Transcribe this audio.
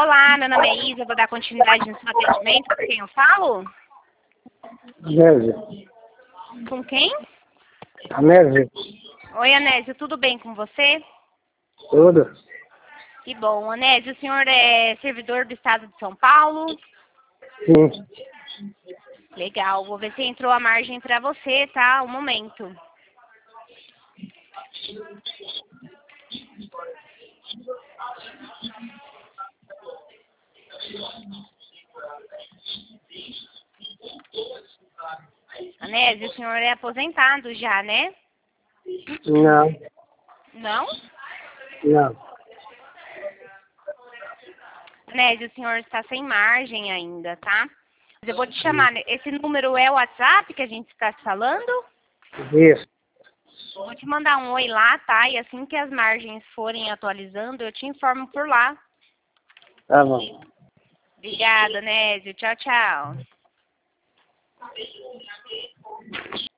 Olá, meu nome é Isa, vou dar continuidade no seu atendimento. Com quem eu falo? Anésio. Com quem? Anésio. Oi, Anésio, tudo bem com você? Tudo? Que bom. Anésio, o senhor é servidor do Estado de São Paulo? Sim. Legal, vou ver se entrou a margem para você, tá? Um momento. Anésio, o senhor é aposentado já, né? Não. Não? Não. Anésio, o senhor está sem margem ainda, tá? Mas eu vou te chamar. Esse número é o WhatsApp que a gente está falando? Isso. Vou te mandar um oi lá, tá? E assim que as margens forem atualizando, eu te informo por lá. Tá bom. Obrigada, Anésio. Tchau, tchau.